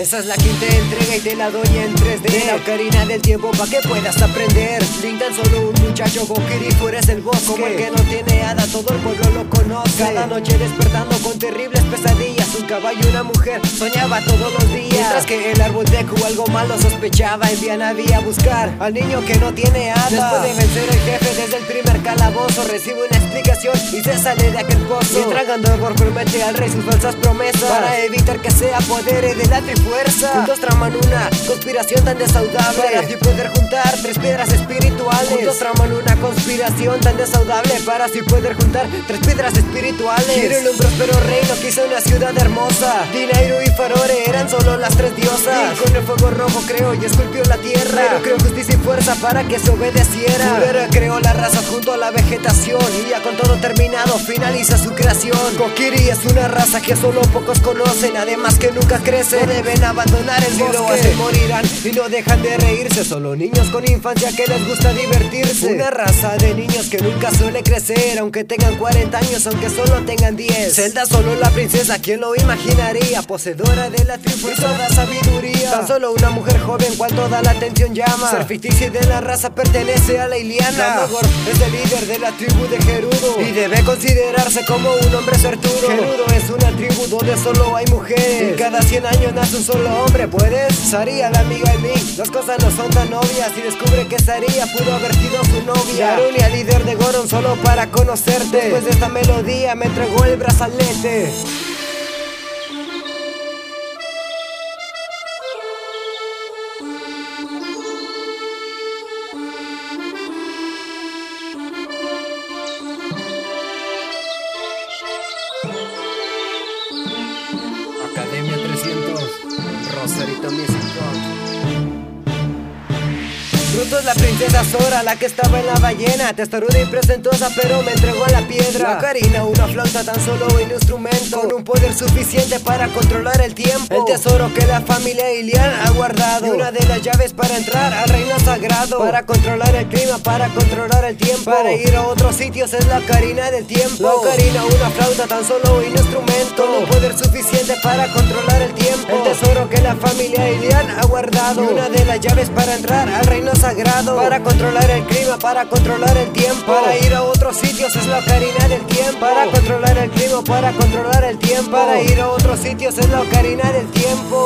Esa es la quinta entrega y te la doy en 3D. La ocarina del tiempo pa' que puedas aprender. Link tan solo un muchacho, Kokiri fuera es el bosque. Como el que no tiene hada, todo el pueblo lo conoce. Cada noche despertando con terribles pesadillas. Un caballo y una mujer soñaba todos los días. Mientras que el árbol de Deku algo malo sospechaba, envían a Vía a buscar al niño que no tiene hada. Después de vencer el jefe desde el primer calabozo, recibe una explicación y se sale de aquel pozo. Mientras Ganondorf promete al rey sus falsas promesas para evitar que se apodere de la Trifuerza. Juntos traman una conspiración tan desaudable para así poder juntar 3 piedras espirituales. Juntos traman una conspiración tan desaudable para así poder juntar 3 piedras espirituales. Hyrule, un próspero reino, quiso una ciudad hermosa. Dinairu y Farore eran solo las 3 diosas. Con el fuego rojo creó y esculpió la tierra, pero creó justicia y fuerza para que se obedeciera. Pero creó la raza junto a la vegetación y ya con todo terminado finaliza su creación. Kokiri es una raza que solo pocos conocen, además que nunca crecen. No deben abandonar el bosque, si lo hacen morirán y no dejan de reírse. Solo niños con infancia que les gusta divertirse. Una raza de niños que nunca suele crecer, aunque tengan 40 años, aunque solo tengan 10. Zelda solo la princesa, ¿quién lo imaginaría? Poseedora de la Trifuerza, toda sabiduría. Tan solo una mujer joven cual toda la atención llama. Ser ficticia y de la raza pertenece a la Iliana. Ganondorf es el líder de la tribu de Gerudo y debe considerarse como un hombre certudo. Gerudo es una tribu donde solo hay mujeres y cada 100 años nace un solo hombre. ¿Puedes? Saria, la amiga de Link, las cosas no son tan obvias y descubre que Saria pudo haber sido su novia. Darunia, líder de Goron, solo para conocerte. Después de esta melodía me entregó el brazalete. Academia 300, Rosarito Music God. Fruto es la princesa Sora, la que estaba en la ballena. Testaruda y presentosa, pero me entregó la piedra. La ocarina, una flauta, tan solo un instrumento con un poder suficiente para controlar el tiempo. El tesoro que la familia Ilian ha guardado y una de las llaves para entrar al reino sagrado. Para controlar el clima, para controlar el tiempo, para ir a otros sitios es la ocarina del tiempo. La ocarina, una flauta, tan solo un instrumento con un poder suficiente para controlar el tiempo. El tesoro que la familia Ilian ha guardado y una de las llaves para entrar al reino sagrado. Para controlar el clima, para controlar el tiempo, para ir a otros sitios es la ocarina del tiempo. Para controlar el clima, para controlar el tiempo, para ir a otros sitios es la ocarina del tiempo.